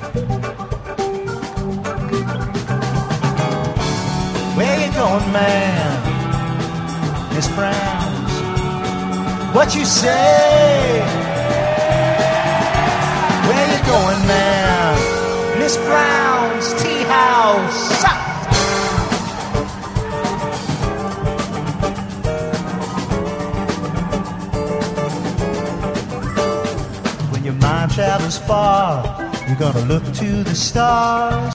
Where you going, man? Miss Brown's. What you say? Where you going, man? Miss Brown's Tea House. When your mind travels far, you're gonna look to the stars.